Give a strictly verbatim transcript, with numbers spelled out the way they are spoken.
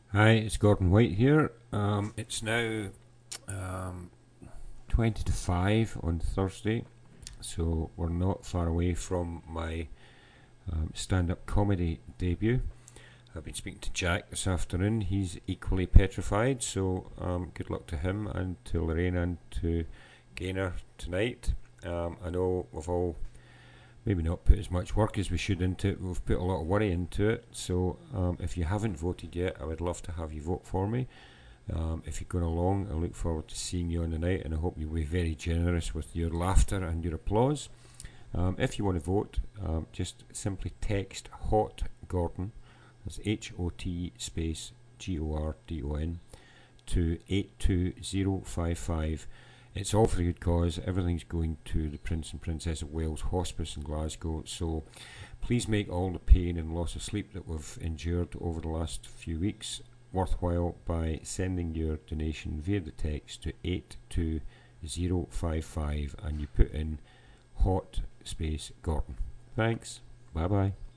Hi, it's Gordon White here. Um, it's now um, twenty to five on Thursday, so we're not far away from my um, stand up comedy debut. I've been speaking to Jack this afternoon. He's equally petrified, so um, good luck to him and to Lorraine and to Gaynor tonight. Um, I know we've all maybe not put as much work as we should into it. We've put a lot of worry into it. So um, if you haven't voted yet, I would love to have you vote for me. Um, if you're going along, I look forward to seeing you on the night, and I hope you'll be very generous with your laughter and your applause. Um, if you want to vote, um, just simply text HOT Gordon, that's H O T space G O R D O N, to eight two zero five five. It's all for a good cause. Everything's going to the Prince and Princess of Wales Hospice in Glasgow, so please make all the pain and loss of sleep that we've endured over the last few weeks worthwhile by sending your donation via the text to eight two zero five five, and you put in hot space Gordon. Thanks. Bye bye.